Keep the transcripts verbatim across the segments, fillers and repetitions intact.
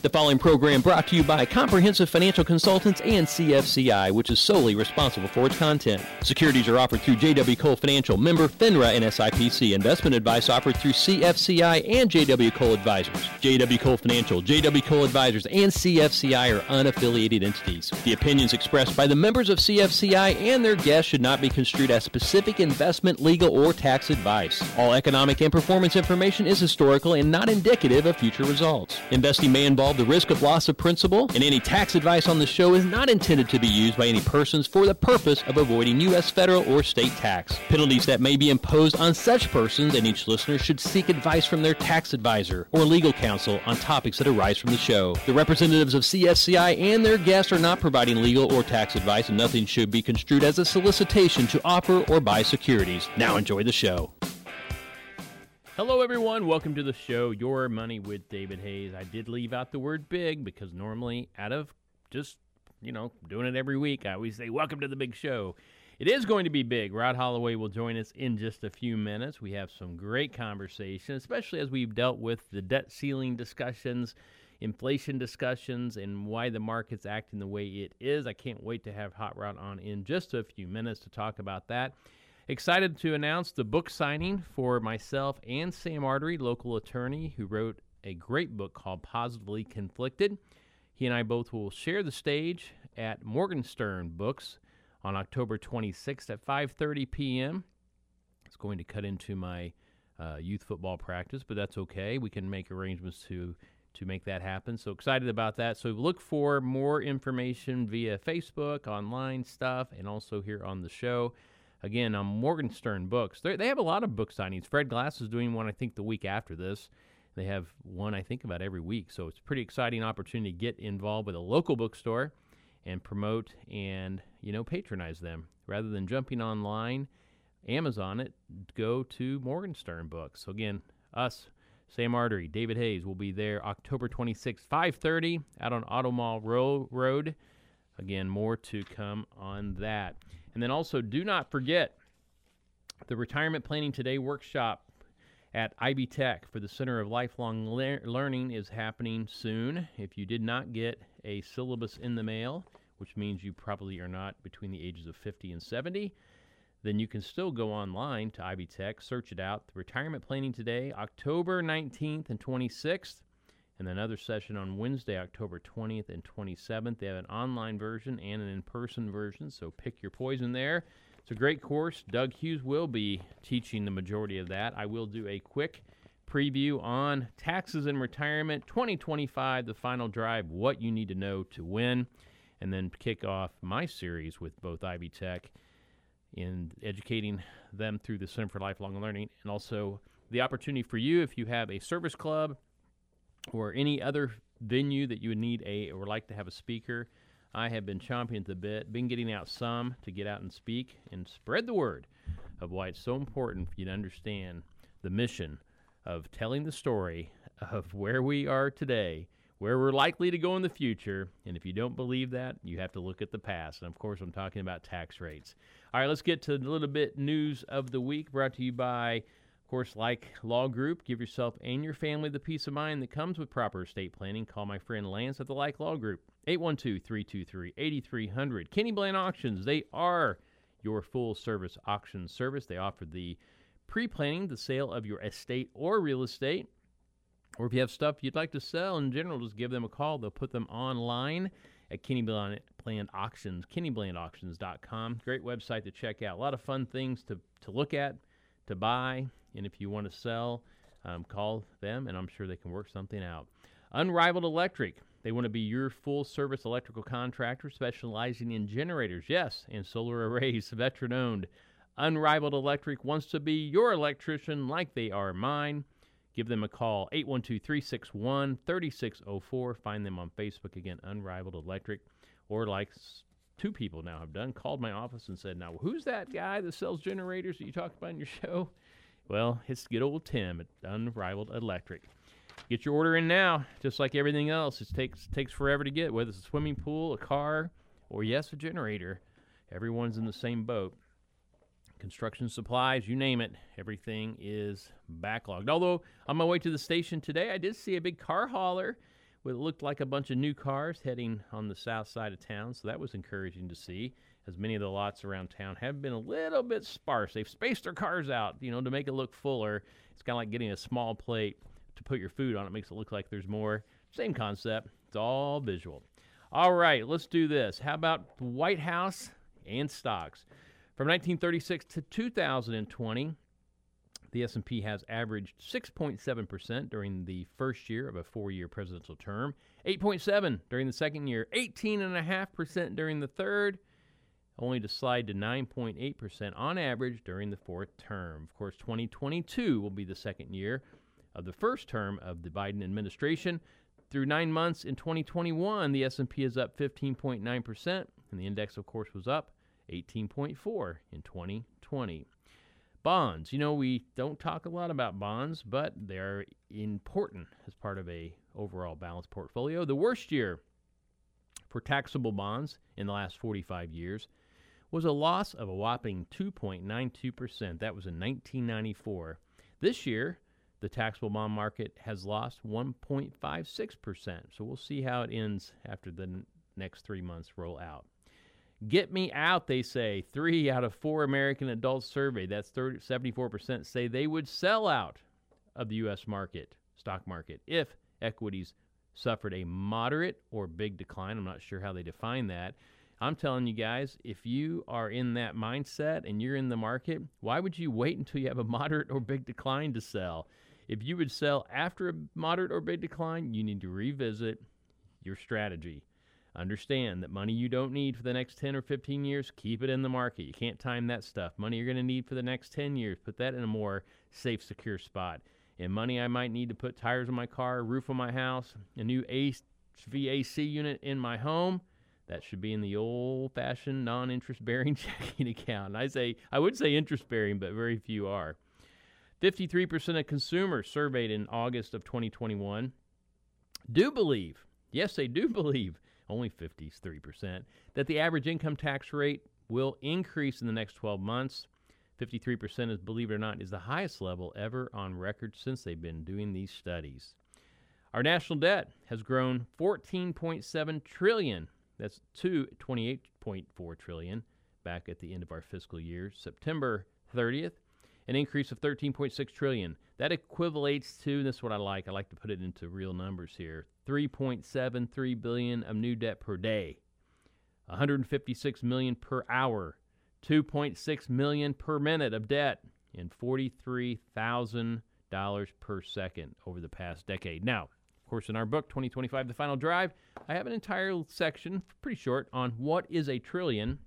The following program brought to you by Comprehensive Financial Consultants and C F C I, which is solely responsible for its content. Securities are offered through J W. Cole Financial, member FINRA and S I P C. Investment advice offered through C F C I and J W. Cole Advisors. J W. Cole Financial, J W. Cole Advisors, and C F C I are unaffiliated entities. The opinions expressed by the members of C F C I and their guests should not be construed as specific investment, legal, or tax advice. All economic and performance information is historical and not indicative of future results. Investing may involve the risk of loss of principal, and any tax advice on the show is not intended to be used by any persons for the purpose of avoiding U S federal or state tax. Penalties that may be imposed on such persons and each listener should seek advice from their tax advisor or legal counsel on topics that arise from the show. The representatives of C F C I and their guests are not providing legal or tax advice, and nothing should be construed as a solicitation to offer or buy securities. Now enjoy the show. Hello, everyone. Welcome to the show, Your Money with David Hayes. I did leave out the word big because normally out of just, you know, doing it every week, I always say, welcome to the big show. It is going to be big. Rod Holloway will join us in just a few minutes. We have some great conversation, especially as we've dealt with the debt ceiling discussions, inflation discussions, and why the market's acting the way it is. I can't wait to have Hot Rod on in just a few minutes to talk about that. Excited to announce the book signing for myself and Sam Artery, local attorney who wrote a great book called Positively Conflicted. He and I both will share the stage at Morgenstern Books on October twenty-sixth at five thirty p.m. It's going to cut into my uh, youth football practice, but that's okay. We can make arrangements to, to make that happen. So excited about that. So look for more information via Facebook, online stuff, and also here on the show. Again, on Morgenstern Books. They're, they have a lot of book signings. Fred Glass is doing one, I think, the week after this. They have one, I think, about every week. So it's a pretty exciting opportunity to get involved with a local bookstore and promote and, you know, patronize them. Rather than jumping online, Amazon it, go to Morgenstern Books. So again, us, Sam Artery, David Hayes will be there October twenty-sixth, five thirty, out on Auto Mall Ro- Road. Again, more to come on that. And then also, do not forget the Retirement Planning Today workshop at I B Tech for the Center of Lifelong Le- Learning is happening soon. If you did not get a syllabus in the mail, which means you probably are not between the ages of fifty and seventy, then you can still go online to I B Tech, search it out. The Retirement Planning Today, October nineteenth and twenty-sixth. And another session on Wednesday, October twentieth and twenty-seventh. They have an online version and an in-person version, so pick your poison there. It's a great course. Doug Hughes will be teaching the majority of that. I will do a quick preview on taxes and retirement twenty twenty-five, the final drive, what you need to know to win, and then kick off my series with both I B Tech in educating them through the Center for Lifelong Learning, and also the opportunity for you, if you have a service club or any other venue that you would need a or like to have a speaker. I have been chomping at the bit, been getting out some to get out and speak and spread the word of why it's so important for you to understand the mission of telling the story of where we are today, where we're likely to go in the future, and if you don't believe that, you have to look at the past. And of course, I'm talking about tax rates. All right, let's get to a little bit news of the week, brought to you by, of course, Like Law Group. Give yourself and your family the peace of mind that comes with proper estate planning. Call my friend Lance at the Like Law Group, eight one two, three two three, eight three zero zero. Kenny Bland Auctions, they are your full-service auction service. They offer the pre-planning, the sale of your estate or real estate. Or if you have stuff you'd like to sell in general, just give them a call. They'll put them online at Kenny Bland Auctions, kenny bland auctions dot com. Great website to check out. A lot of fun things to, to look at, to buy. And if you want to sell, um, call them, and I'm sure they can work something out. Unrivaled Electric. They want to be your full-service electrical contractor specializing in generators, yes, and solar arrays, veteran-owned. Unrivaled Electric wants to be your electrician like they are mine. Give them a call, eight one two, three six one, three six zero four. Find them on Facebook, again, Unrivaled Electric. Or like two people now have done, called my office and said, now, who's that guy that sells generators that you talked about in your show? Well, it's good old Tim at Unrivaled Electric. Get your order in now, just like everything else. It takes takes forever to get, whether it's a swimming pool, a car, or, yes, a generator. Everyone's in the same boat. Construction supplies, you name it, everything is backlogged. Although, on my way to the station today, I did see a big car hauler It looked like a bunch of new cars heading on the south side of town, so that was encouraging to see, as many of the lots around town have been a little bit sparse. They've spaced their cars out, you know, to make it look fuller. It's kind of like getting a small plate to put your food on. It makes it look like there's more. Same concept. It's all visual. All right, let's do this. How about the White House and stocks? From nineteen thirty-six to two thousand twenty, the S and P has averaged six point seven percent during the first year of a four-year presidential term, eight point seven percent during the second year, eighteen point five percent during the third, only to slide to nine point eight percent on average during the fourth term. Of course, twenty twenty-two will be the second year of the first term of the Biden administration. Through nine months in twenty twenty-one, the S and P is up fifteen point nine percent, and the index, of course, was up eighteen point four percent in twenty twenty. Bonds. You know, we don't talk a lot about bonds, but they're important as part of a overall balanced portfolio. The worst year for taxable bonds in the last forty-five years was a loss of a whopping two point nine two percent. That was in nineteen ninety-four. This year, the taxable bond market has lost one point five six percent. So we'll see how it ends after the n- next three months roll out. Get me out, they say. Three out of four American adults surveyed, that's thirty, seventy-four percent, say they would sell out of the U S market, stock market, if equities suffered a moderate or big decline. I'm not sure how they define that. I'm telling you guys, if you are in that mindset and you're in the market, why would you wait until you have a moderate or big decline to sell? If you would sell after a moderate or big decline, you need to revisit your strategy. Understand that money you don't need for the next ten or fifteen years, keep it in the market. You can't time that stuff. Money you're going to need for the next ten years, put that in a more safe, secure spot. And money I might need to put tires on my car, roof on my house, a new H V A C unit in my home, that should be in the old-fashioned non-interest-bearing checking account. And I say, I would say interest-bearing, but very few are. fifty-three percent of consumers surveyed in August of twenty twenty-one do believe, yes, they do believe, only fifty-three percent, that the average income tax rate will increase in the next twelve months. fifty-three percent, is, believe it or not, is the highest level ever on record since they've been doing these studies. Our national debt has grown fourteen point seven trillion dollars. That's to twenty-eight point four trillion dollars back at the end of our fiscal year, September thirtieth. An increase of thirteen point six trillion dollars. That equivalates to, this is what I like, I like to put it into real numbers here, three point seven three billion dollars of new debt per day, one hundred fifty-six million dollars per hour, two point six million dollars per minute of debt, and forty-three thousand dollars per second over the past decade. Now, of course, in our book, twenty twenty-five, The Final Drive, I have an entire section, pretty short, on what is a trillion.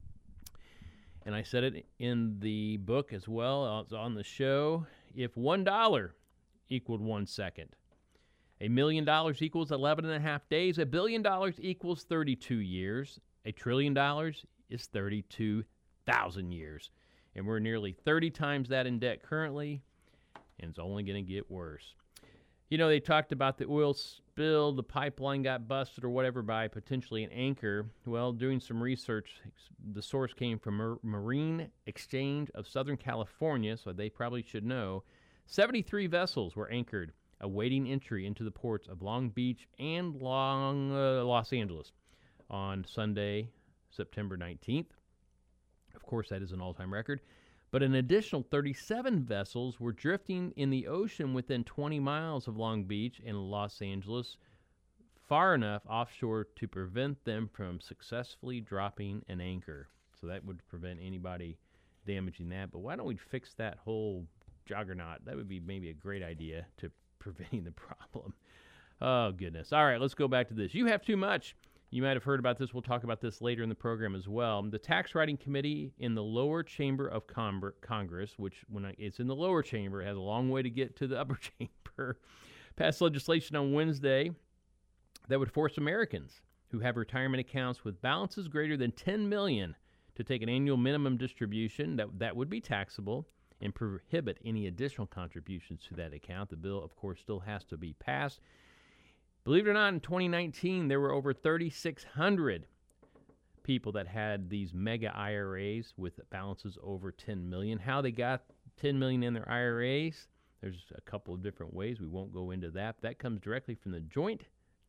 And I said it in the book as well, it's on the show. If one dollar equaled one second, a million dollars equals eleven and a half days, a billion dollars equals thirty-two years, a trillion dollars is thirty-two thousand years. And we're nearly thirty times that in debt currently, and it's only going to get worse. You know, they talked about the oil spill, the pipeline got busted or whatever by potentially an anchor. Well, doing some research, the source came from Mar- Marine Exchange of Southern California, so they probably should know. seventy-three vessels were anchored, awaiting entry into the ports of Long Beach and Long, uh, Los Angeles on Sunday, September nineteenth. Of course, that is an all-time record. But an additional thirty-seven vessels were drifting in the ocean within twenty miles of Long Beach and Los Angeles, far enough offshore to prevent them from successfully dropping an anchor. So that would prevent anybody damaging that. But why don't we fix that whole juggernaut? That would be maybe a great idea to preventing the problem. Oh, goodness. All right, let's go back to this. You have too much. You might have heard about this. We'll talk about this later in the program as well. The Tax Writing Committee in the lower chamber of Con- Congress, which when I, it's in the lower chamber, it has a long way to get to the upper chamber, passed legislation on Wednesday that would force Americans who have retirement accounts with balances greater than ten million dollars to take an annual minimum distribution that, that would be taxable and prohibit any additional contributions to that account. The bill, of course, still has to be passed. Believe it or not, in twenty nineteen, there were over thirty-six hundred people that had these mega I R As with balances over ten million dollars. How they got ten million dollars in their I R As, there's a couple of different ways. We won't go into that. That comes directly from the Joint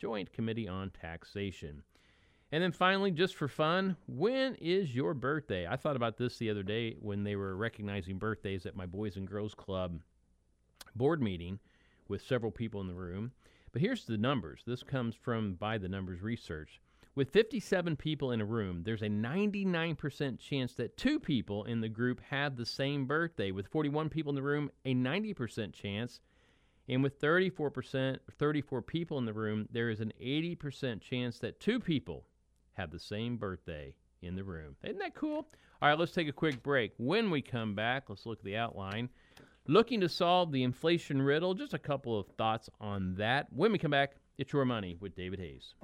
Joint Committee on Taxation. And then finally, just for fun, when is your birthday? I thought about this the other day when they were recognizing birthdays at my Boys and Girls Club board meeting with several people in the room. But here's the numbers. This comes from By the Numbers Research. With fifty-seven people in a room, there's a ninety-nine percent chance that two people in the group have the same birthday. With forty-one people in the room, a ninety percent chance. And with thirty-four percent, thirty-four people in the room, there is an eighty percent chance that two people have the same birthday in the room. Isn't that cool? All right, let's take a quick break. When we come back, let's look at the outline. Looking to solve the inflation riddle, just a couple of thoughts on that. When we come back, it's Your Money with David Hayes.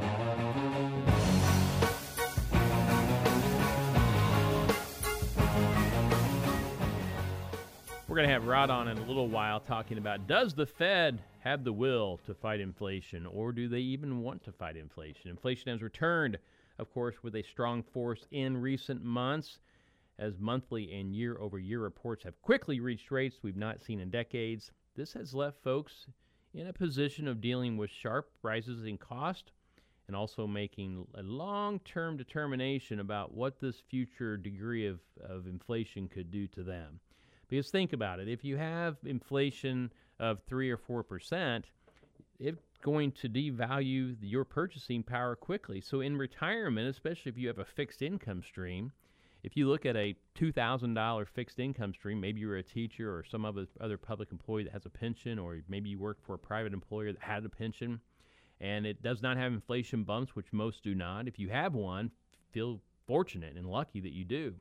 We're going to have Rod on in a little while talking about, does the Fed have the will to fight inflation, or do they even want to fight inflation? Inflation has returned, of course, with a strong force in recent months, as monthly and year-over-year reports have quickly reached rates we've not seen in decades. This has left folks in a position of dealing with sharp rises in cost and also making a long-term determination about what this future degree of, of inflation could do to them. Because think about it, if you have inflation of three or four percent, it's going to devalue your purchasing power quickly. So in retirement, especially if you have a fixed income stream, if you look at a two thousand dollars fixed income stream, maybe you're a teacher or some other, other public employee that has a pension, or maybe you work for a private employer that had a pension, and it does not have inflation bumps, which most do not. If you have one, feel fortunate and lucky that you do.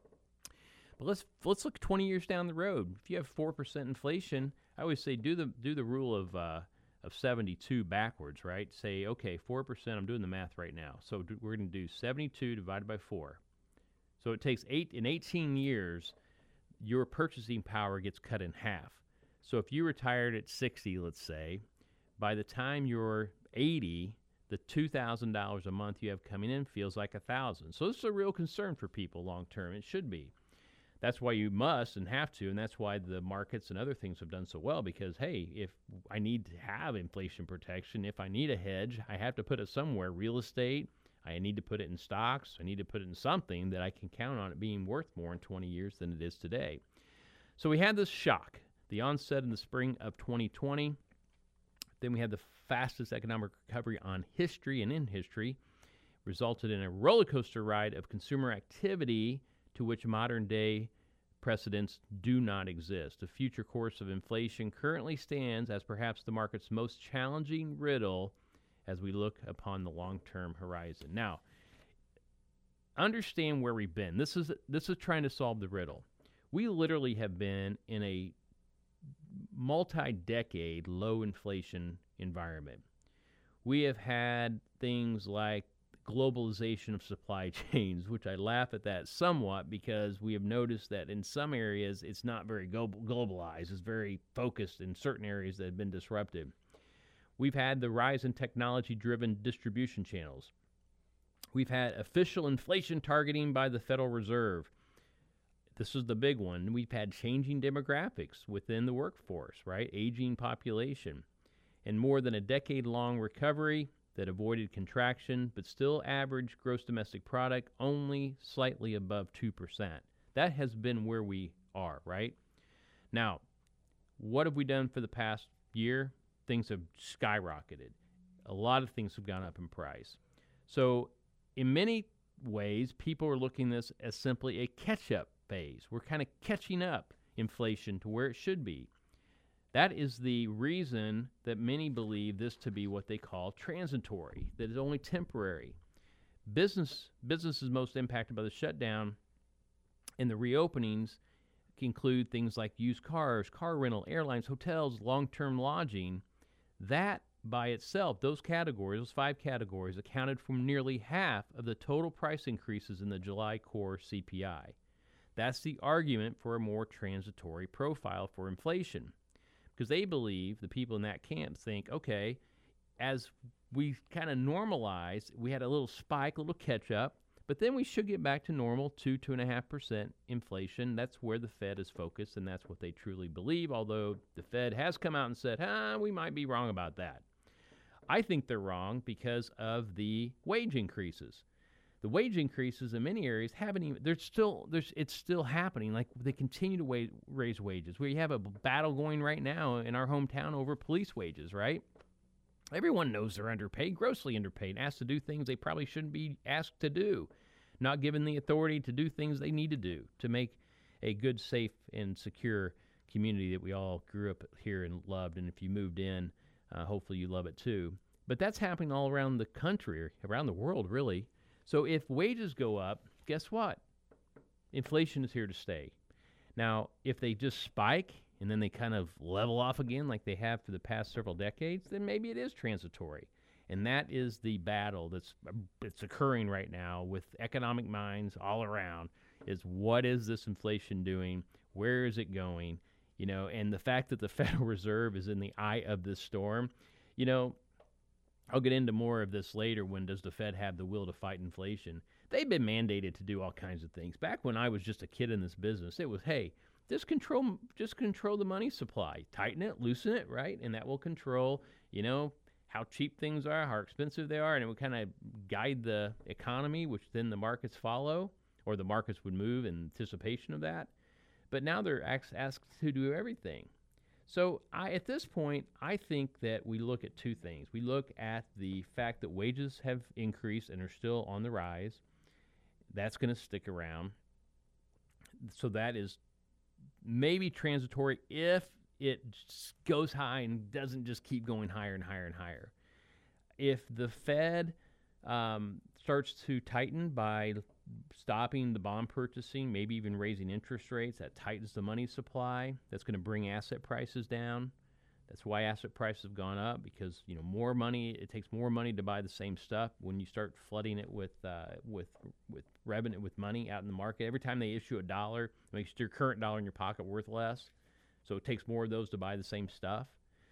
But let's let's look twenty years down the road. If you have four percent inflation, I always say do the do the rule of uh, of seventy-two backwards, right? Say, okay, four percent, I'm doing the math right now. So do, we're going to do seventy-two divided by four. So it takes eight, in eighteen years, your purchasing power gets cut in half. So if you retired at sixty, let's say, by the time you're eighty, the two thousand dollars a month you have coming in feels like one thousand dollars. So this is a real concern for people long term. It should be. That's why you must and have to, and that's why the markets and other things have done so well, because, hey, if I need to have inflation protection, if I need a hedge, I have to put it somewhere. Real estate, I need to put it in stocks, I need to put it in something that I can count on it being worth more in twenty years than it is today. So we had this shock, the onset in the spring of twenty twenty. Then we had the fastest economic recovery on history and in history, resulted in a roller coaster ride of consumer activity to which modern-day precedents do not exist. The future course of inflation currently stands as perhaps the market's most challenging riddle as we look upon the long-term horizon. Now, understand where we've been. This is this is trying to solve the riddle. We literally have been in a multi-decade low inflation environment. We have had things like globalization of supply chains, which I laugh at that somewhat because we have noticed that in some areas it's not very globalized. It's very focused in certain areas that have been disrupted. We've had the rise in technology-driven distribution channels. We've had official inflation targeting by the Federal Reserve. This is the big one. We've had changing demographics within the workforce, right? Aging population. And more than a decade-long recovery that avoided contraction, but still averaged gross domestic product only slightly above two percent. That has been where we are, right? Now, what have we done for the past year? Things have skyrocketed. A lot of things have gone up in price. So, in many ways, people are looking at this as simply a catch-up phase. We're kind of catching up inflation to where it should be. That is the reason that many believe this to be what they call transitory, that is only temporary. Business businesses most impacted by the shutdown and the reopenings include things like used cars, car rental, airlines, hotels, long-term lodging. That by itself, those categories, those five categories, accounted for nearly half of the total price increases in the July core C P I. That's the argument for a more transitory profile for inflation. Because they believe, the people in that camp think, okay, as we kind of normalize, we had a little spike, a little catch up, but then we should get back to normal two, two and a half percent inflation. That's where the Fed is focused, and that's what they truly believe, although the Fed has come out and said, ah, we might be wrong about that. I think they're wrong because of the wage increases. The wage increases in many areas haven't even, there's still, there's, it's still happening. Like they continue to wa- raise wages. We have a battle going right now in our hometown over police wages, right? Everyone knows they're underpaid, grossly underpaid, asked to do things they probably shouldn't be asked to do, not given the authority to do things they need to do to make a good, safe, and secure community that we all grew up here and loved. And if you moved in, uh, hopefully you love it too. But that's happening all around the country, around the world, really. So if wages go up, guess what? Inflation is here to stay. Now, if they just spike and then they kind of level off again like they have for the past several decades, then maybe it is transitory. And that is the battle that's it's occurring right now with economic minds all around, is what is this inflation doing? Where is it going? You know, and the fact that the Federal Reserve is in the eye of this storm, you know, I'll get into more of this later. When does the Fed have the will to fight inflation? They've been mandated to do all kinds of things. Back when I was just a kid in this business, it was, hey, just control, just control the money supply, tighten it, loosen it, right? And that will control, you know, how cheap things are, how expensive they are, and it would kind of guide the economy, which then the markets follow, or the markets would move in anticipation of that. But now they're asked, asked to do everything. So I, at this point, I think that we look at two things. We look at the fact that wages have increased and are still on the rise. That's going to stick around. So that is maybe transitory if it goes high and doesn't just keep going higher and higher and higher. If the Fed um, starts to tighten by stopping the bond purchasing, maybe even raising interest rates, that tightens the money supply. That's going to bring asset prices down. That's why asset prices have gone up, because, you know, more money, it takes more money to buy the same stuff when you start flooding it with uh, with with revenue, with money out in the market. Every time they issue a dollar, it makes your current dollar in your pocket worth less. So it takes more of those to buy the same stuff.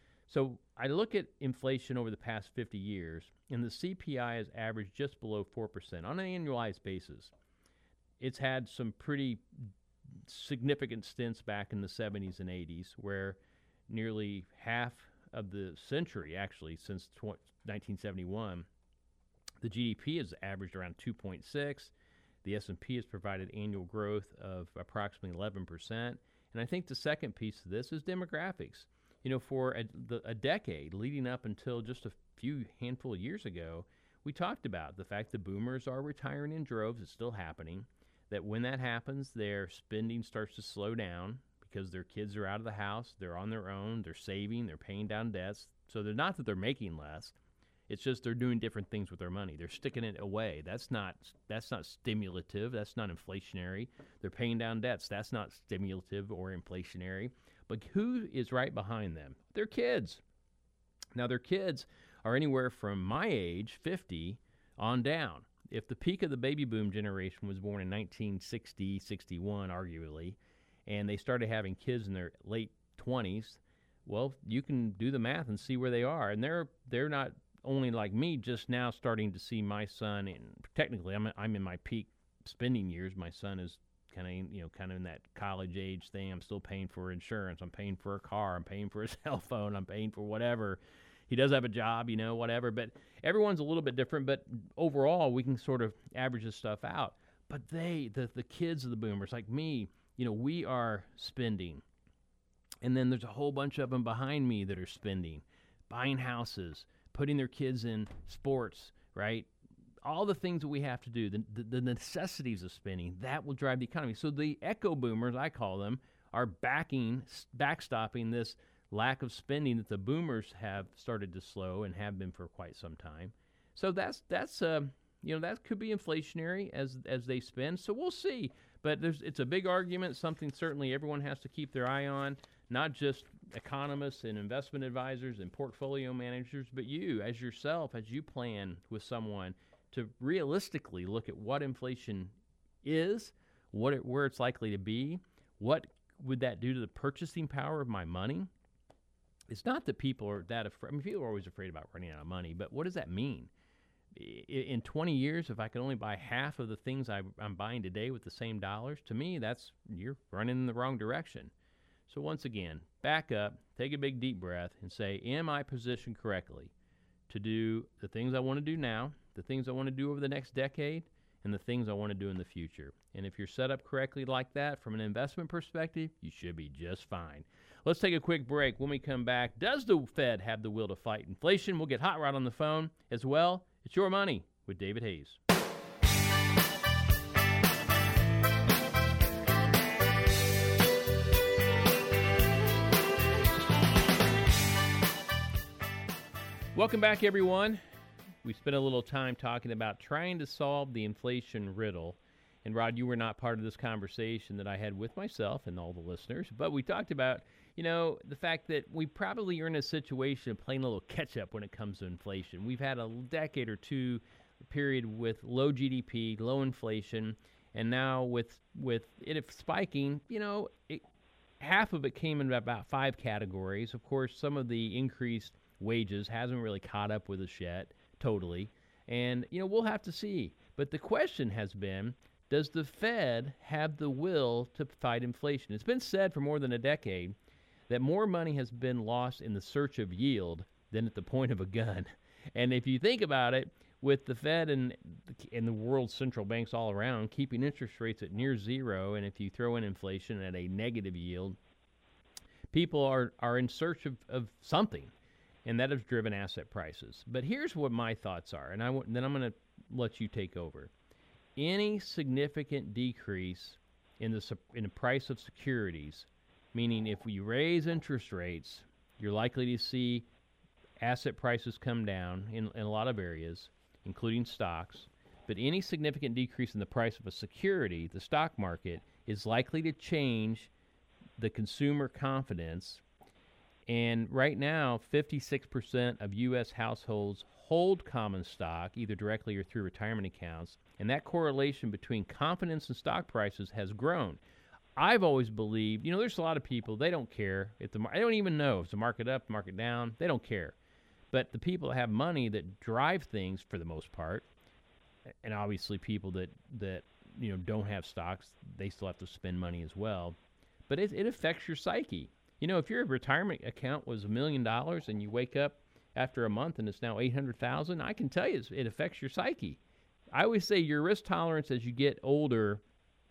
So I look at inflation over the past fifty years, and the C P I has averaged just below four percent on an annualized basis. It's had some pretty significant stints back in the seventies and eighties, where nearly half of the century, actually, since nineteen seventy-one, the G D P has averaged around two point six. The S and P has provided annual growth of approximately eleven percent. And I think the second piece of this is demographics. You know, for a, the, a decade leading up until just a few handful of years ago, we talked about the fact that boomers are retiring in droves. It's still happening. That when that happens, their spending starts to slow down because their kids are out of the house, they're on their own, they're saving, they're paying down debts. So they're not that they're making less. It's just they're doing different things with their money. They're sticking it away. That's not that's not stimulative. That's not inflationary. They're paying down debts. That's not stimulative or inflationary. But who is right behind them? Their kids. Now, their kids are anywhere from my age, fifty, on down. If the peak of the baby boom generation was born in nineteen sixty, sixty-one, arguably, and they started having kids in their late twenties, well, you can do the math and see where they are. And they're they're not only like me, just now starting to see my son, and technically I'm I'm in my peak spending years. My son is kind of, you know, kind of in that college age thing. I'm still paying for insurance. I'm paying for a car. I'm paying for a cell phone. I'm paying for whatever. He does have a job, you know, whatever. But everyone's a little bit different. But overall, we can sort of average this stuff out. But they, the the kids of the boomers, like me, you know, we are spending. And then there's a whole bunch of them behind me that are spending, buying houses, putting their kids in sports, right? All the things that we have to do, the, the, the necessities of spending, that will drive the economy. So the echo boomers, I call them, are backing, backstopping this lack of spending that the boomers have started to slow and have been for quite some time. So that's that's uh, you know, that could be inflationary as as they spend. So we'll see. But there's it's a big argument, something certainly everyone has to keep their eye on, not just economists and investment advisors and portfolio managers, but you as yourself, as you plan with someone to realistically look at what inflation is, what it, where it's likely to be, what would that do to the purchasing power of my money? It's not that people are that afraid. I mean, people are always afraid about running out of money, but what does that mean? In twenty years, if I can only buy half of the things I, I'm buying today with the same dollars, to me, that's you're running in the wrong direction. So once again, back up, take a big deep breath, and say, am I positioned correctly to do the things I want to do now, the things I want to do over the next decade, and the things I want to do in the future. And if you're set up correctly like that from an investment perspective, you should be just fine. Let's take a quick break. When we come back, does the Fed have the will to fight inflation? We'll get Hot Rod on the phone as well. It's Your Money with David Hayes. Welcome back, everyone. We spent a little time talking about trying to solve the inflation riddle. And, Rod, you were not part of this conversation that I had with myself and all the listeners. But we talked about, you know, the fact that we probably are in a situation of playing a little catch-up when it comes to inflation. We've had a decade or two period with low G D P, low inflation, and now with, with it spiking, you know, it, half of it came in about five categories. Of course, some of the increased wages hasn't really caught up with us yet, totally. And, you know, we'll have to see. But the question has been, does the Fed have the will to fight inflation? It's been said for more than a decade that more money has been lost in the search of yield than at the point of a gun. And if you think about it, with the Fed and, and the world's central banks all around keeping interest rates at near zero, and if you throw in inflation at a negative yield, people are, are in search of, of something. And that has driven asset prices. But here's what my thoughts are, and I w- then I'm going to let you take over. Any significant decrease in the su- in the price of securities, meaning if we raise interest rates, you're likely to see asset prices come down in, in a lot of areas, including stocks. But any significant decrease in the price of a security, the stock market, is likely to change the consumer confidence. And right now, fifty-six percent of U S households hold common stock, either directly or through retirement accounts, and that correlation between confidence and stock prices has grown. I've always believed, you know, there's a lot of people, they don't care. If the, I don't even know if it's a market up, market down, they don't care. But the people that have money that drive things for the most part, and obviously people that, that you know, don't have stocks, they still have to spend money as well. But it, it affects your psyche. You know, if your retirement account was a million dollars and you wake up after a month and it's now eight hundred thousand dollars, I can tell you it affects your psyche. I always say your risk tolerance as you get older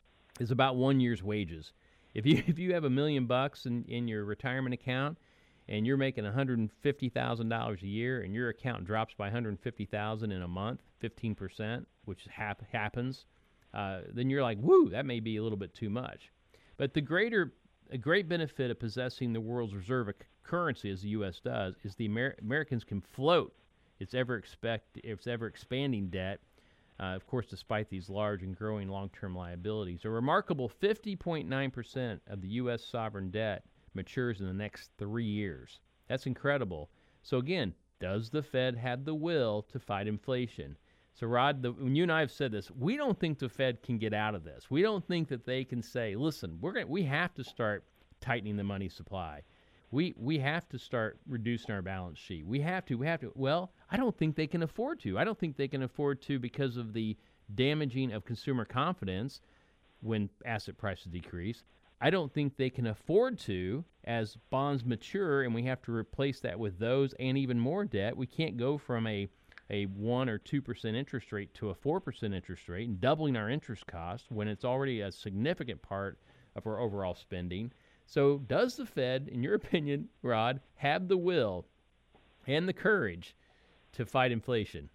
is about one year's wages. If you if you have a million bucks in, in your retirement account and you're making one hundred fifty thousand dollars a year and your account drops by one hundred fifty thousand dollars in a month, fifteen percent, which hap- happens, uh, then you're like, woo, that may be a little bit too much. But the greater A great benefit of possessing the world's reserve currency, as the U S does, is the Amer- Americans can float its ever expect its ever expanding debt. Uh, of course, despite these large and growing long-term liabilities, a remarkable fifty point nine percent of the U S sovereign debt matures in the next three years. That's incredible. So again, does the Fed have the will to fight inflation? So, Rod, the, when you and I have said this, we don't think the Fed can get out of this. We don't think that they can say, listen, we're gonna, we have to start tightening the money supply. We we have to start reducing our balance sheet. We have to. We have to. Well, I don't think they can afford to. I don't think they can afford to because of the damaging of consumer confidence when asset prices decrease. I don't think they can afford to as bonds mature and we have to replace that with those and even more debt. We can't go from a a one or two percent interest rate to a four percent interest rate and doubling our interest cost when it's already a significant part of our overall spending. So does the Fed, in your opinion, Rod, have the will and the courage to fight inflation?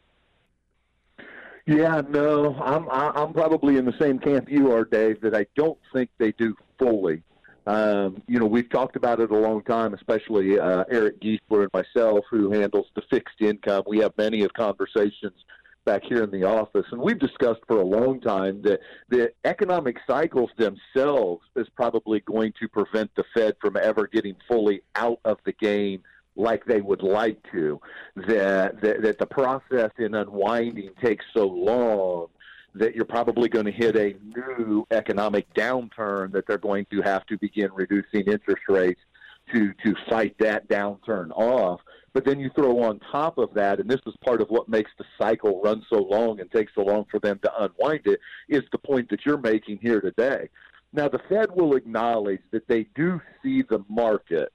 Yeah, no, I'm I'm probably in the same camp you are, Dave, that I don't think they do fully. Um, you know, we've talked about it a long time, especially uh, Eric Giesler and myself, who handles the fixed income. We have many of conversations back here in the office, and we've discussed for a long time that the economic cycles themselves is probably going to prevent the Fed from ever getting fully out of the game like they would like to, that, that, that the process in unwinding takes so long that you're probably going to hit a new economic downturn that they're going to have to begin reducing interest rates to, to fight that downturn off. But then you throw on top of that, and this is part of what makes the cycle run so long and take so long for them to unwind it, is the point that you're making here today. Now, the Fed will acknowledge that they do see the market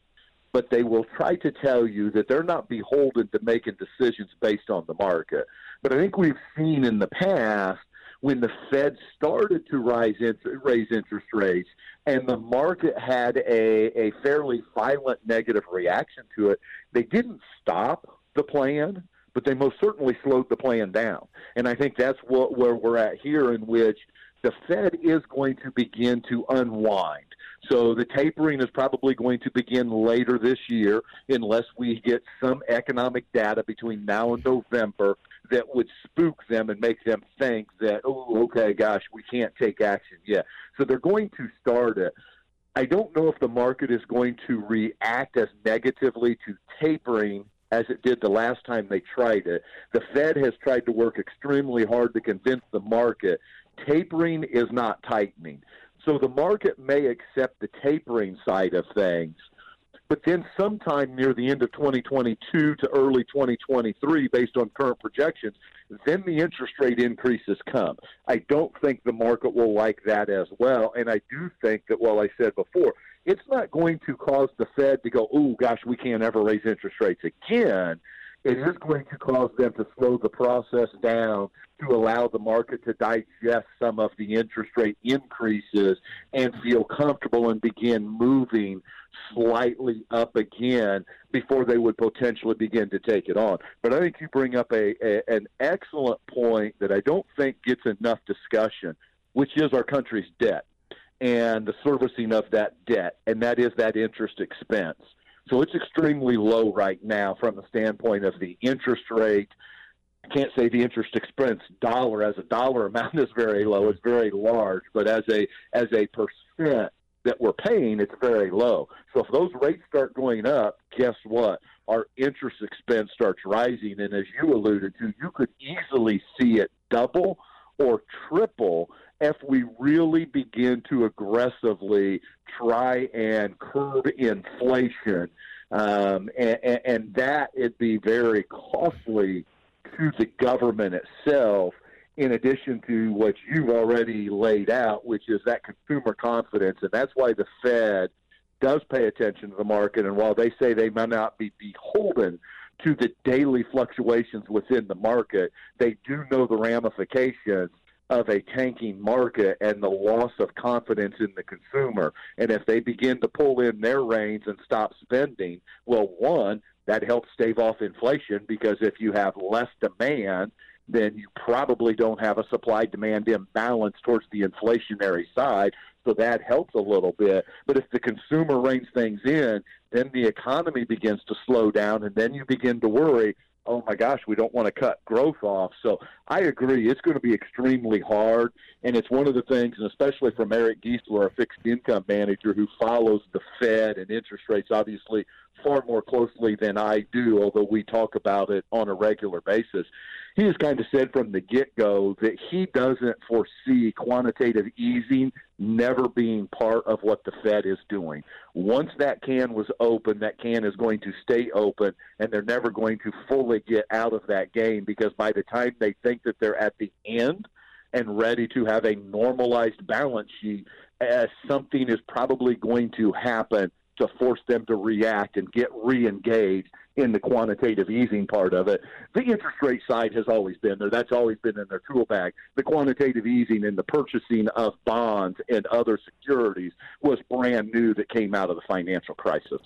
but they will try to tell you that they're not beholden to making decisions based on the market. But I think we've seen in the past when the Fed started to rise in, raise interest rates and the market had a, a fairly violent negative reaction to it, they didn't stop the plan, but they most certainly slowed the plan down. And I think that's what, where we're at here, in which the Fed is going to begin to unwind. So the tapering is probably going to begin later this year unless we get some economic data between now and November that would spook them and make them think that, oh, okay, gosh, we can't take action yet. So they're going to start it. I don't know if the market is going to react as negatively to tapering as it did the last time they tried it. The Fed has tried to work extremely hard to convince the market tapering is not tightening. So the market may accept the tapering side of things, but then sometime near the end of twenty twenty-two to early twenty twenty-three, based on current projections, then the interest rate increases come. I don't think the market will like that as well, and I do think that, well, I said before, it's not going to cause the Fed to go, oh, gosh, we can't ever raise interest rates again. It is going to cause them to slow the process down to allow the market to digest some of the interest rate increases and feel comfortable and begin moving slightly up again before they would potentially begin to take it on. But I think you bring up a, a an excellent point that I don't think gets enough discussion, which is our country's debt and the servicing of that debt, and that is that interest expense. So it's extremely low right now from the standpoint of the interest rate. I can't say the interest expense dollar as a dollar amount is very low. It's very large, but as a as a percent that we're paying, it's very low. So if those rates start going up, guess what? Our interest expense starts rising, and as you alluded to, you could easily see it double or triple if we really begin to aggressively try and curb inflation. Um, and, and that would be very costly to the government itself, in addition to what you've already laid out, which is that consumer confidence. And that's why the Fed does pay attention to the market. And while they say they may not be beholden to the daily fluctuations within the market, they do know the ramifications of a tanking market and the loss of confidence in the consumer. And if they begin to pull in their reins and stop spending, well, one, that helps stave off inflation, because if you have less demand, then you probably don't have a supply-demand imbalance towards the inflationary side, so that helps a little bit. But if the consumer reins things in, then the economy begins to slow down, and then you begin to worry, oh my gosh, we don't want to cut growth off. So I agree, it's going to be extremely hard, and it's one of the things, and especially from Eric Giesler, a fixed income manager who follows the Fed and interest rates obviously far more closely than I do, although we talk about it on a regular basis. He has kind of said from the get-go that he doesn't foresee quantitative easing never being part of what the Fed is doing. Once that can was open, that can is going to stay open, and they're never going to fully get out of that game, because by the time they think that they're at the end and ready to have a normalized balance sheet, uh, something is probably going to happen to force them to react and get re-engaged in the quantitative easing part of it. The interest rate side has always been there. That's always been in their tool bag. The quantitative easing and the purchasing of bonds and other securities was brand new that came out of the financial crisis.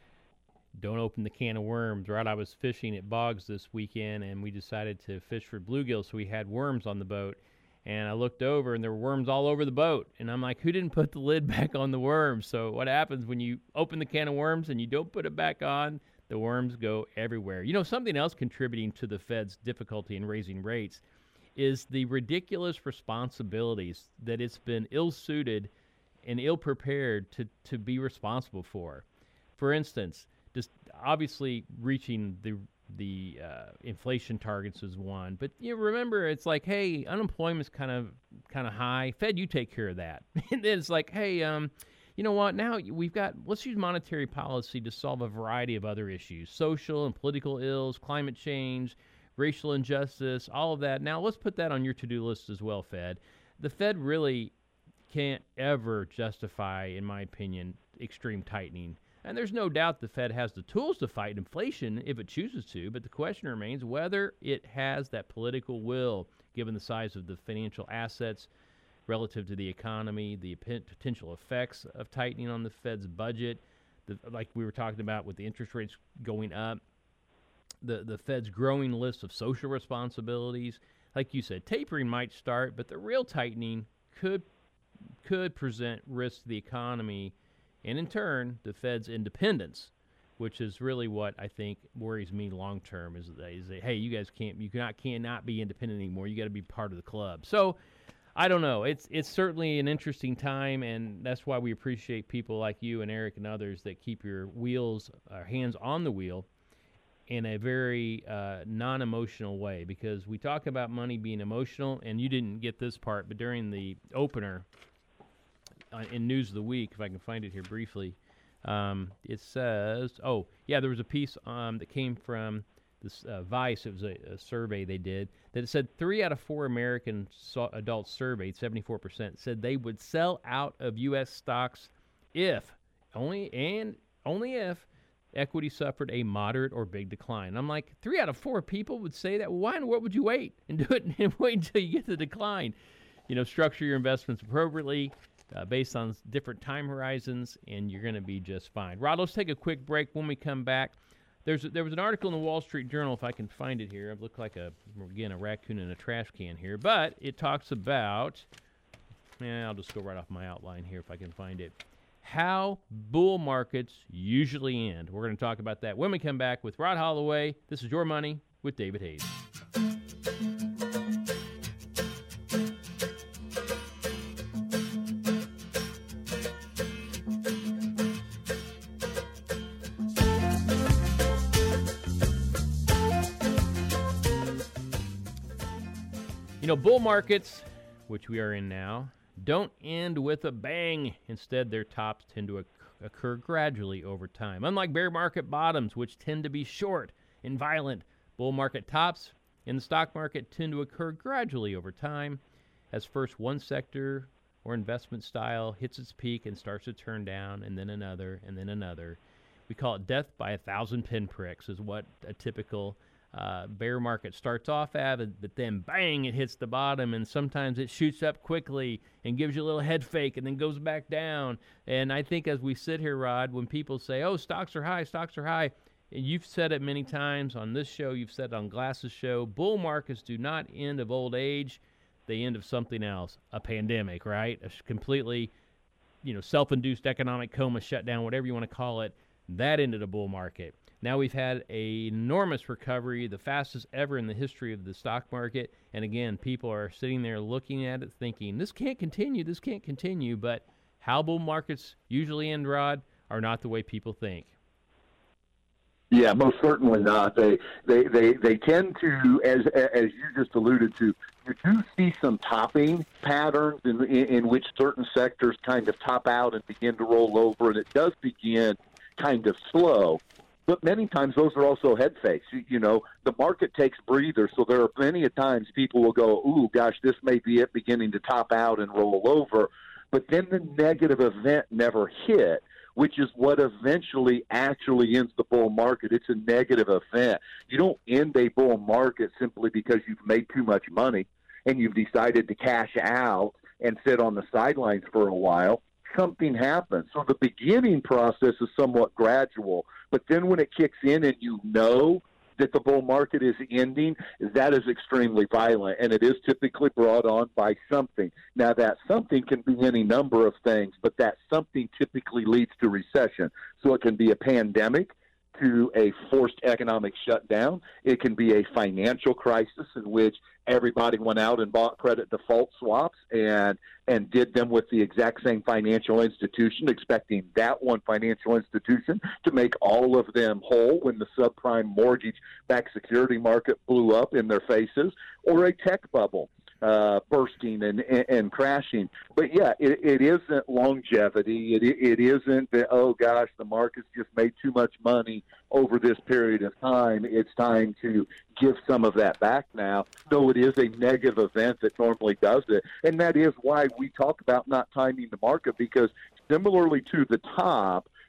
Don't open the can of worms, right? I was fishing at Boggs this weekend, and we decided to fish for bluegill, so we had worms on the boat. And I looked over, and there were worms all over the boat. And I'm like, who didn't put the lid back on the worms? So what happens when you open the can of worms and you don't put it back on? The worms go everywhere. You know, something else contributing to the Fed's difficulty in raising rates is the ridiculous responsibilities that it's been ill-suited and ill-prepared to, to be responsible for. For instance, just obviously reaching the the uh, inflation targets is one, but you know, remember, it's like, hey, unemployment's kind of kind of high. Fed, you take care of that. And then it's like, hey, um, you know what? Now we've got, let's use monetary policy to solve a variety of other issues, social and political ills, climate change, racial injustice, all of that. Now let's put that on your to-do list as well, Fed. The Fed really can't ever justify, in my opinion, extreme tightening. And there's no doubt the Fed has the tools to fight inflation if it chooses to, but the question remains whether it has that political will, given the size of the financial assets relative to the economy, the potential effects of tightening on the Fed's budget, the, like we were talking about with the interest rates going up, the, the Fed's growing list of social responsibilities. Like you said, tapering might start, but the real tightening could could present risks to the economy and, in turn, the Fed's independence, which is really what I think worries me long term. Is that, is that hey, you guys can't, you cannot cannot be independent anymore. You got to be part of the club. So, I don't know. It's it's certainly an interesting time, and that's why we appreciate people like you and Eric and others that keep your wheels, uh, hands on the wheel, in a very uh, non-emotional way. Because we talk about money being emotional, and you didn't get this part, but during the opener uh, in News of the Week, if I can find it here briefly, um, it says, oh, yeah, there was a piece um, that came from this uh, Vice. It was a, a survey they did that it said three out of four American so- adults surveyed, seventy-four percent, said they would sell out of U S stocks if, only and only if, equity suffered a moderate or big decline. I'm like, three out of four people would say that. Why in the world would you wait and do it and wait until you get the decline? You know, structure your investments appropriately uh, based on different time horizons, and you're going to be just fine. Rod, let's take a quick break. When we come back, there's there was an article in the Wall Street Journal, if I can find it here. I look like, a again, a raccoon in a trash can here. But it talks about, yeah, I'll just go right off my outline here if I can find it. How bull markets usually end. We're going to talk about that when we come back with Rod Holloway. This is Your Money with David Hayes. You know, bull markets, which we are in now, don't end with a bang. Instead, their tops tend to occur gradually over time. Unlike bear market bottoms, which tend to be short and violent, bull market tops in the stock market tend to occur gradually over time as first one sector or investment style hits its peak and starts to turn down, and then another, and then another. We call it death by a thousand pinpricks is what a typical Uh, bear market starts off at, but then bang, it hits the bottom, and sometimes it shoots up quickly and gives you a little head fake and then goes back down. And I think as we sit here, Rod, when people say, oh, stocks are high, stocks are high, and you've said it many times on this show, you've said it on Glass's show, bull markets do not end of old age, they end of something else, a pandemic, right? A completely, you know, self-induced economic coma, shutdown, whatever you want to call it, that ended a bull market. Now we've had an enormous recovery, the fastest ever in the history of the stock market. And again, people are sitting there looking at it thinking, this can't continue, this can't continue. But how bull markets usually end, Rod, are not the way people think. Yeah, most certainly not. They they, they, they tend to, as as you just alluded to, you do see some topping patterns in, in, in which certain sectors kind of top out and begin to roll over, and it does begin kind of slow. But many times those are also head fakes. You, you know, the market takes breathers, so there are plenty of times people will go, ooh, gosh, this may be it beginning to top out and roll over. But then the negative event never hit, which is what eventually actually ends the bull market. It's a negative event. You don't end a bull market simply because you've made too much money and you've decided to cash out and sit on the sidelines for a while. Something happens. So the beginning process is somewhat gradual, but then when it kicks in and you know that the bull market is ending, that is extremely violent, and it is typically brought on by something. Now, that something can be any number of things, but that something typically leads to recession. So it can be a pandemic, to a forced economic shutdown. It can be a financial crisis in which everybody went out and bought credit default swaps and and did them with the exact same financial institution, expecting that one financial institution to make all of them whole when the subprime mortgage-backed security market blew up in their faces, or a tech bubble uh, bursting and, and, and crashing. But, yeah, it, it isn't longevity. It, it isn't that, oh, gosh, the market's just made too much money over this period of time. It's time to give some of that back now. No, it is a negative event that normally does it. And that is why we talk about not timing the market, because similarly to the top,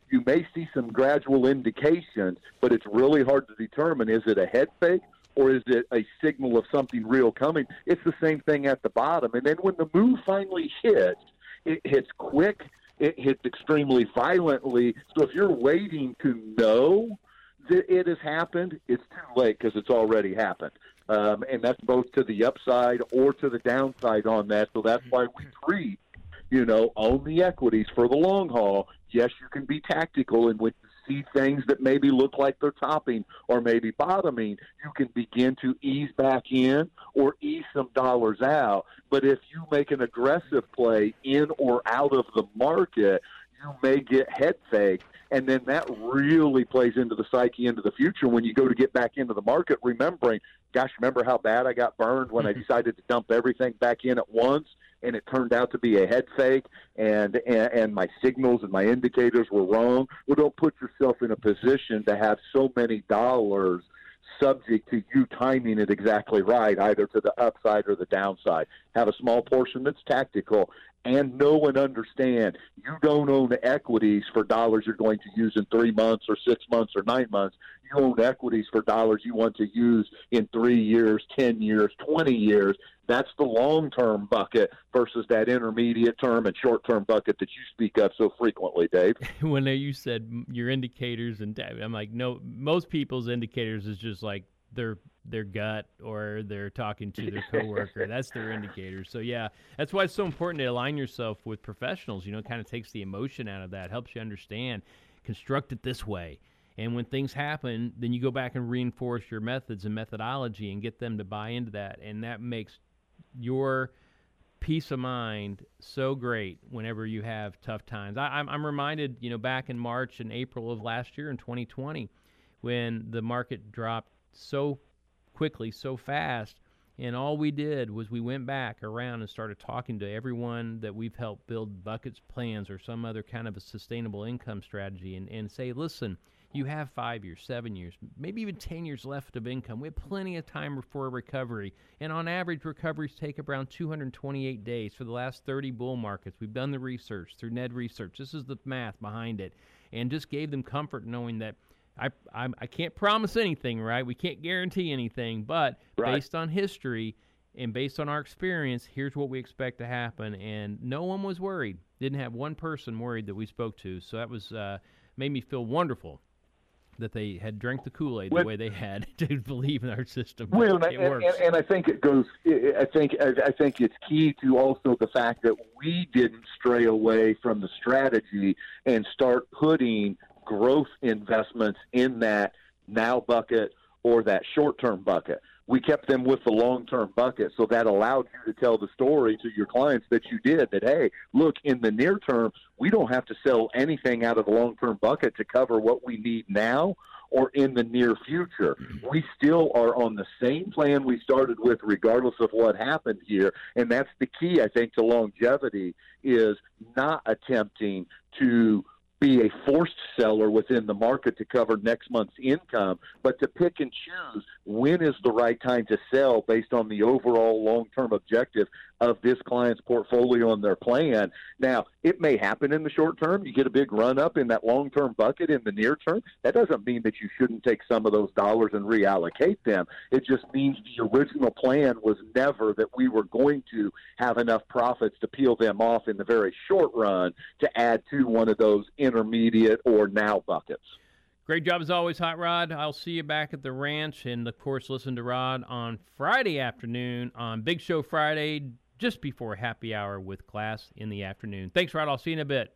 you may see some gradual indications, but it's really hard to determine, is it a head fake or is it a signal of something real coming? It's the same thing at the bottom. And then when the move finally hits, it hits quick, it hits extremely violently. So if you're waiting to know that it has happened, it's too late because it's already happened. Um, and that's both to the upside or to the downside on that. So that's why we treat, you know, own the equities for the long haul. Yes, you can be tactical, and when you see things that maybe look like they're topping or maybe bottoming, you can begin to ease back in or ease some dollars out. But if you make an aggressive play in or out of the market, you may get head faked. And then that really plays into the psyche into the future when you go to get back into the market, remembering, gosh, remember how bad I got burned when I decided to dump everything back in at once, and it turned out to be a head fake, and, and, and my signals and my indicators were wrong. Well, don't put yourself in a position to have so many dollars subject to you timing it exactly right, either to the upside or the downside. Have a small portion that's tactical, and know and understand you don't own equities for dollars you're going to use in three months or six months or nine months. You own equities for dollars you want to use in three years, ten years, twenty years. That's the long-term bucket versus that intermediate term and short-term bucket that you speak of so frequently, Dave. When you said your indicators, and I'm like, no, most people's indicators is just like their their gut or they're talking to their coworker. That's their indicators. So yeah, that's why it's so important to align yourself with professionals. You know, it kind of takes the emotion out of that, helps you understand, construct it this way. And when things happen, then you go back and reinforce your methods and methodology and get them to buy into that. And that makes your peace of mind so great whenever you have tough times. I, I'm, I'm reminded, you know, back in March and April of last year in twenty twenty, when the market dropped so quickly, so fast, and all we did was we went back around and started talking to everyone that we've helped build buckets plans or some other kind of a sustainable income strategy, and, and say, listen, you have five years, seven years, maybe even ten years left of income. We have plenty of time for a recovery. And on average, recoveries take around two hundred twenty-eight days for the last thirty bull markets. We've done the research through Ned Research. This is the math behind it. And just gave them comfort knowing that I I, I can't promise anything, right? We can't guarantee anything. But right. Based on history and based on our experience, here's what we expect to happen. And no one was worried. Didn't have one person worried that we spoke to. So that was uh, made me feel wonderful that they had drank the Kool-Aid the way they had to believe in our system. Well, it and, works. And, and I think it goes. I think I think it's key to also the fact that we didn't stray away from the strategy and start putting growth investments in that now bucket or that short-term bucket. We kept them with the long-term bucket, so that allowed you to tell the story to your clients that you did, that, hey, look, in the near term, we don't have to sell anything out of the long-term bucket to cover what we need now or in the near future. We still are on the same plan we started with regardless of what happened here, and that's the key, I think, to longevity, is not attempting to be a forced seller within the market to cover next month's income, but to pick and choose when is the right time to sell based on the overall long-term objective of this client's portfolio and their plan. Now, it may happen in the short term. You get a big run-up in that long-term bucket in the near term. That doesn't mean that you shouldn't take some of those dollars and reallocate them. It just means the original plan was never that we were going to have enough profits to peel them off in the very short run to add to one of those intermediate or now buckets. Great job as always, Hot Rod. I'll see you back at the ranch, and of course listen to Rod on Friday afternoon on Big Show Friday, just before happy hour with class in the afternoon. Thanks, Rod. I'll see you in a bit.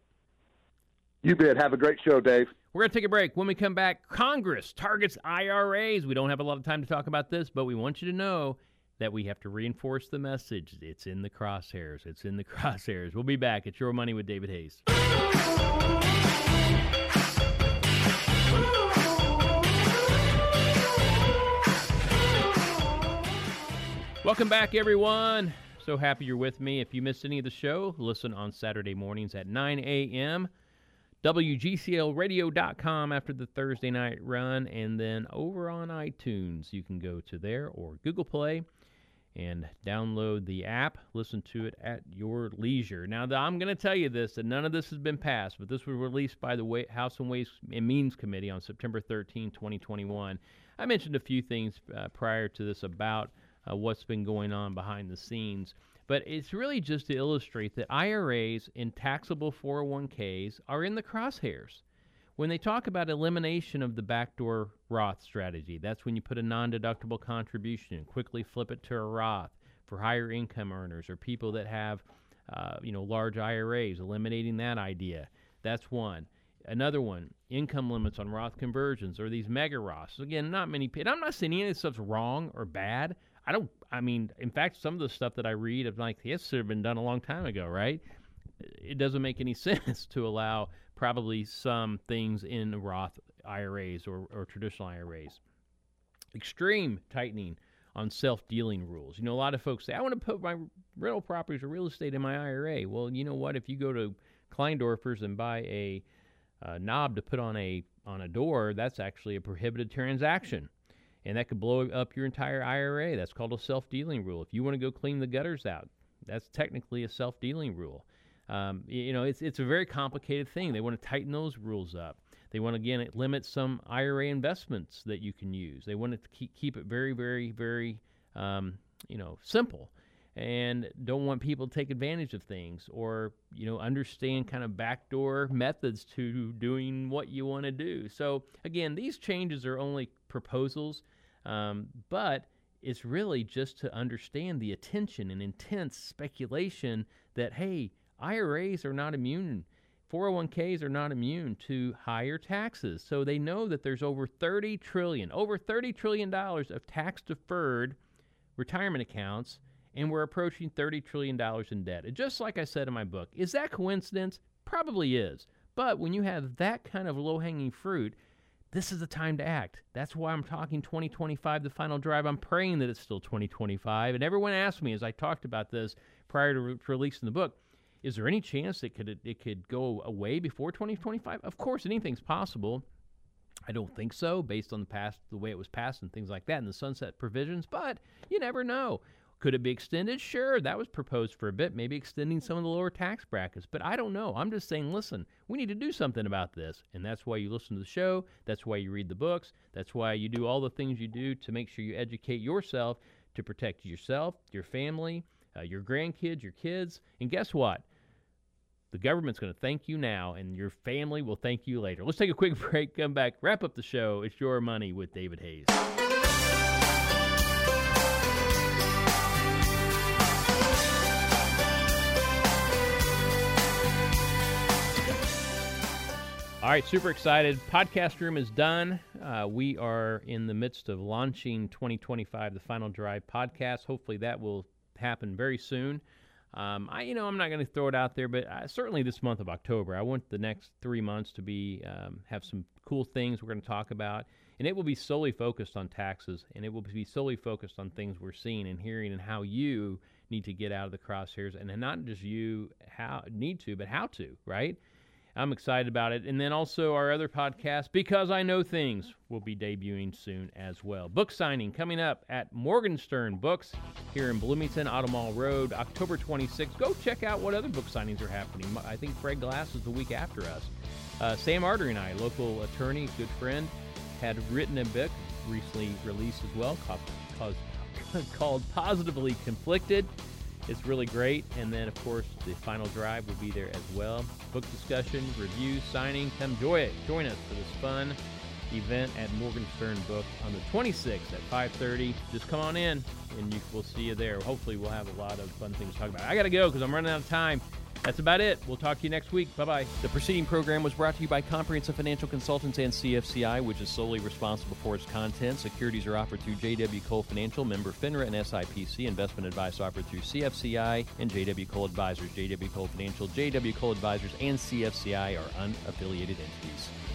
You bet. Have a great show, Dave. We're going to take a break. When we come back, Congress targets I R As. We don't have a lot of time to talk about this, but we want you to know that we have to reinforce the message. It's in the crosshairs. It's in the crosshairs. We'll be back. It's Your Money with David Hayes. Welcome back, everyone. So happy you're with me. If you missed any of the show, listen on Saturday mornings at nine a.m. W G C L radio dot com after the Thursday night run, and then over on iTunes. You can go to there or Google Play and download the app. Listen to it at your leisure. Now, the, I'm going to tell you this, that none of this has been passed, but this was released by the House and Ways and Means Committee on September thirteenth, twenty twenty-one. I mentioned a few things uh, prior to this about uh, what's been going on behind the scenes, but it's really just to illustrate that I R As and taxable four oh one k's are in the crosshairs. When they talk about elimination of the backdoor Roth strategy, that's when you put a non-deductible contribution and quickly flip it to a Roth for higher income earners or people that have, uh, you know, large I R As, eliminating that idea. That's one. Another one, income limits on Roth conversions or these mega Roths. Again, not many people. I'm not saying any of this stuff's wrong or bad. I don't, I mean, in fact, some of the stuff that I read, I'm like, this should have been done a long time ago, right? It doesn't make any sense to allow probably some things in Roth I R As or, or traditional I R As. Extreme tightening on self-dealing rules. You know, a lot of folks say, I want to put my rental properties or real estate in my I R A. Well, you know what? If you go to Kleindorfer's and buy a, a knob to put on a on a door, that's actually a prohibited transaction. And that could blow up your entire I R A. That's called a self-dealing rule. If you want to go clean the gutters out, that's technically a self-dealing rule. Um, you know, it's it's a very complicated thing. They want to tighten those rules up. They want to, again, limit some I R A investments that you can use. They want to keep, keep it very, very, very, um, you know, simple, and don't want people to take advantage of things or, you know, understand kind of backdoor methods to doing what you want to do. So, again, these changes are only proposals, um, but it's really just to understand the attention and intense speculation that, hey, I R As are not immune, four oh one k's are not immune to higher taxes. So they know that there's over thirty trillion dollars, over thirty trillion dollars of tax-deferred retirement accounts, and we're approaching thirty trillion dollars in debt. And just like I said in my book, is that coincidence? Probably is. But when you have that kind of low-hanging fruit, this is the time to act. That's why I'm talking twenty twenty-five, the final drive. I'm praying that it's still twenty twenty-five. And everyone asked me as I talked about this prior to re- releasing the book, is there any chance it could it could go away before twenty twenty-five? Of course, anything's possible. I don't think so, based on the past, the way it was passed and things like that, and the sunset provisions. But you never know. Could it be extended? Sure, that was proposed for a bit, maybe extending some of the lower tax brackets. But I don't know. I'm just saying, listen, we need to do something about this. And that's why you listen to the show. That's why you read the books. That's why you do all the things you do to make sure you educate yourself to protect yourself, your family, uh, your grandkids, your kids. And guess what? The government's going to thank you now, and your family will thank you later. Let's take a quick break, come back, wrap up the show. It's Your Money with David Hayes. All right, super excited. Podcast Room is done. Uh, we are in the midst of launching twenty twenty-five, the Final Drive podcast. Hopefully that will happen very soon. Um, I, you know, I'm not going to throw it out there, but uh, certainly this month of October, I want the next three months to be um, have some cool things we're going to talk about, and it will be solely focused on taxes, and it will be solely focused on things we're seeing and hearing, and how you need to get out of the crosshairs, and not just you how need to, but how to, right? I'm excited about it. And then also our other podcast, Because I Know Things, will be debuting soon as well. Book signing coming up at Morgenstern Books here in Bloomington, Automall Road, October twenty-sixth. Go check out what other book signings are happening. I think Fred Glass is the week after us. Uh, Sam Artery and I, local attorney, good friend, had written a book recently released as well called, called, called Positively Conflicted. It's really great. And then, of course, the Final Drive will be there as well. Book discussion, review, signing. Come join it. Join us for this fun event at Morgenstern Book on the twenty-sixth at five thirty. Just come on in, and you, we'll see you there. Hopefully, we'll have a lot of fun things to talk about. I got to go because I'm running out of time. That's about it. We'll talk to you next week. Bye-bye. The preceding program was brought to you by Comprehensive Financial Consultants and C F C I, which is solely responsible for its content. Securities are offered through J W. Cole Financial, member FINRA and S I P C. Investment advice offered through C F C I and J W. Cole Advisors. J W. Cole Financial, J W. Cole Advisors, and C F C I are unaffiliated entities.